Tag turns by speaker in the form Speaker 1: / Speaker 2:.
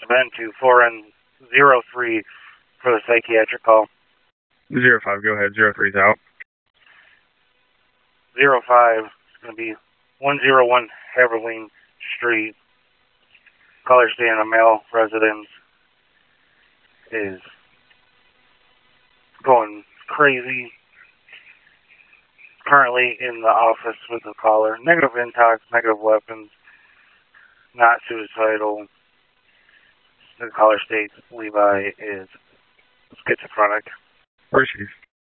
Speaker 1: Ben to 4N03 for the psychiatric call.
Speaker 2: 05, go ahead. 03's out.
Speaker 1: 05 is going to be 101 Haverling Street. Caller staying in a male residence is going crazy. Currently in the office with the caller. Negative intox, negative weapons, not suicidal. The caller states Levi is schizophrenic.
Speaker 2: Where's she?